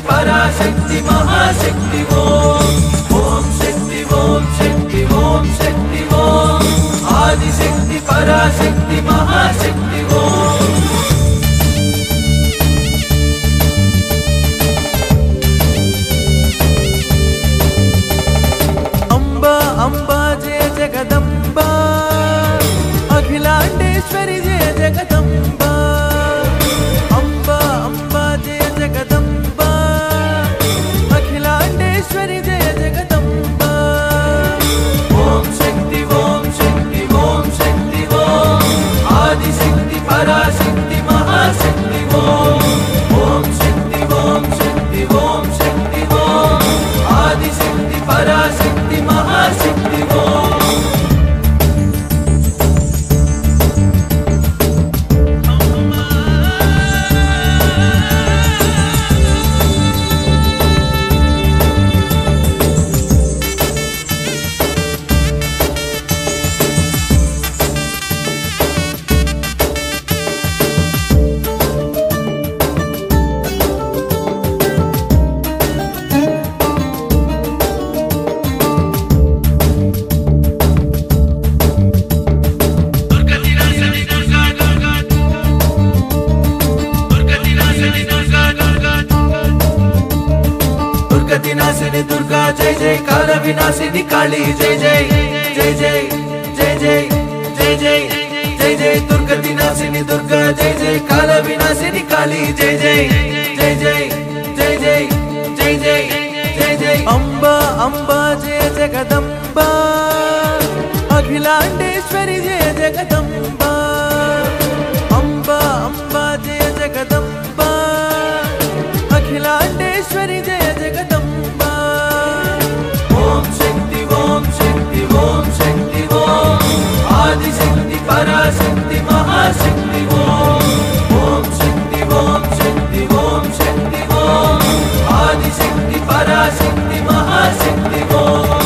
पराशक्ति महाशक्ति ओम शक्ति ओम शक्ति ओम शक्ति ओम आदिशक्ति पराशक्ति महाशक्ति ओम अंबा अंबा जय जगदंबा अखिलांडेश्वरी जय जगदंबा अंबा अंबा जय जगदंबा अखिलांडेश्वरी जय जगदंबा ओम शक्ति ओम शक्ति ओम शक्ति ओम आदिशक्ति पराशक्ति महाशक्ति ओम शक्ति ओम शक्ति ओम शक्ति ओम आदिशक्ति पराशक्ति महाशक्ति ओम विनाशिनी दुर्गा जय जय काल विनाशिनी काली जय जय जय जय जय जय जय जय जय जय दुर्गा विनाशिनी दुर्गा जय जय काल विनाशिनी काली जय जय जय जय जय जय जय जय जय जय अंबा अंबा जय जगदंबा अखिलांडेश्वरी जय जगदंबा अंबा अंबा जय जगदंबा अखिलांडेश्वरी जय जगदंबा ओम शक्ति ओम शक्ति ओम शक्ति ओम आदिशक्ति पराशक्ति महाशक्ति ओम शक्ति ओम शक्ति ओम शक्ति ओम आदिशक्ति पराशक्ति महाशक्ति ओम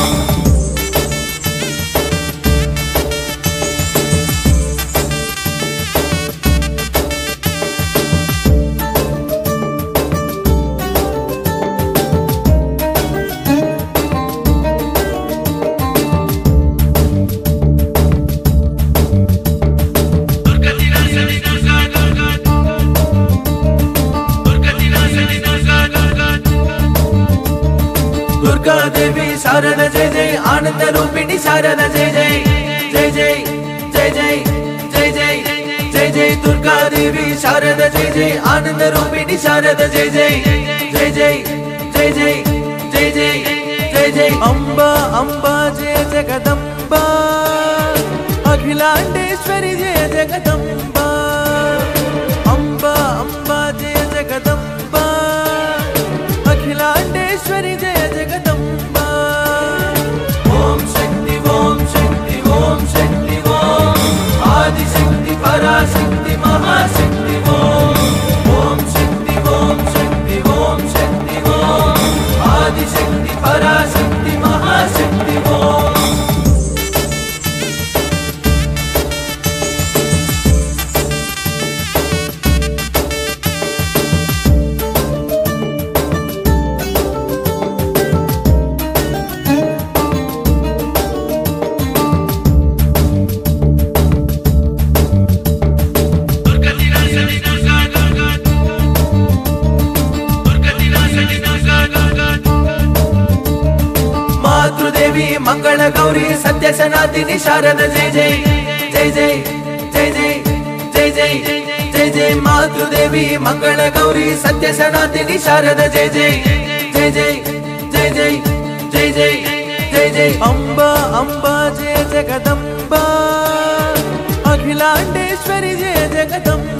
दुर्गा देवी शारदा जय जय आनंद रूपिणी शारदा जय जय जय जय जय जय जय जय जय जय दुर्गा देवी शारदा जय जय आनंद रूपिणी शारदा जय जय जय जय जय जय जय जय जय जय अंबा अंबा जय जगदंबा अखिलांडेश्वरी जय जगदंबा अंबा अंबा जय जगदंबा अखिलांडेश्वरी जय जगदंबा ओम शक्ति ओम शक्ति ओम शक्ति ओम आदिशक्ति पराशक्ति महाशक्ति ओम शक्ति ओम शक्ति ओम शक्ति ओम आदिशक्ति पराशक्ति महाशक्ति ओम मंगल गौरी सत्य सनातनी शारदा जय जय जय जय जय जय जय जय जय जय मातृदेवी मंगल गौरी सत्य सनातनी शारदा जय जय जय जय जय जय जय जय जय जय अंबा अंबा जय जगदंबा अखिलांडेश्वरी जय जगदंबा